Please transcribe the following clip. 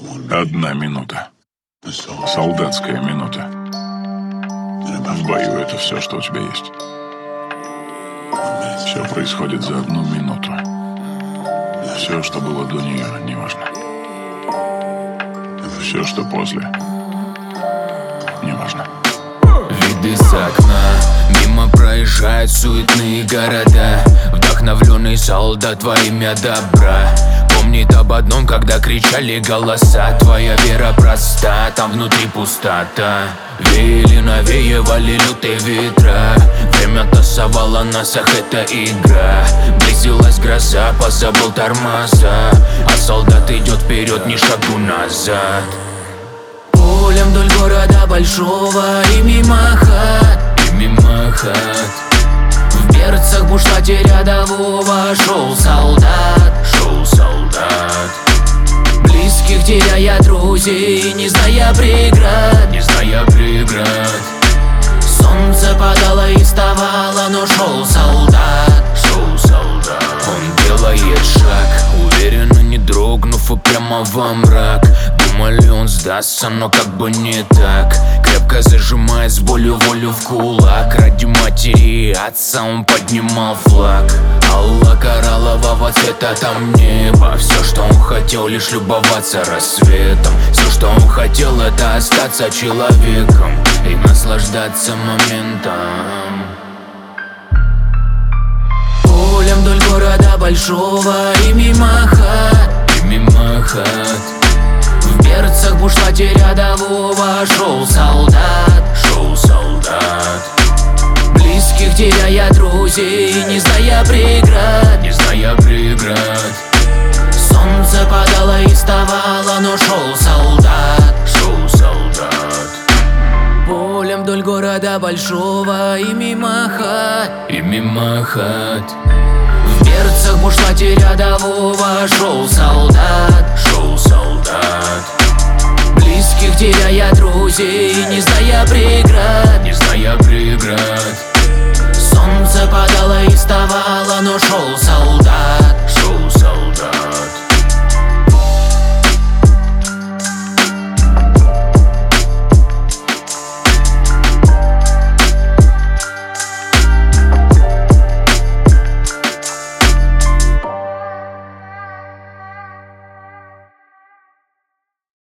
1 минута. Солдатская минута. В бою это все, что у тебя есть. Все происходит за 1 минуту. Все, что было до нее, неважно. Все, что после, неважно. Виды с окна, мимо проезжают суетные города. Вдохновленный солдат во имя добра помнит об одном, когда кричали голоса. Твоя вера проста, там внутри пустота. Веяли, навеивали лютые ветра. Время тасовало нас, ах, это игра. Близилась гроза, позабыл тормоза. А солдат идет вперед, ни шагу назад. Полем вдоль города большого и мимо хат, в берцах бушлате рядового шел солдат, близких теряя друзей, не зная преград, Солнце падало и вставало, но шел солдат, Он делает шаг, уверенно не дрогнув, и прямо во мрак. Думали, он сдастся, но как бы не так. Крепко зажимает с болью волю в кулак. Ради матери и отца он поднимал флаг. Алла кораллового цвета, там небо. Все, что он хотел, лишь любоваться рассветом. Все, что он хотел, это остаться человеком и наслаждаться моментом. Полем вдоль города большого и мимо хат, в берцах бушлате рядового шел солдат, близких теряя друзей, не зная преград, Солнце падало и вставало, но шел солдат, Полем вдоль города большого и мимо хат, в берцах бушлате рядового шел солдат, близких теряя друзей, не зная преград, Солнце падало и вставало, но шел солдат.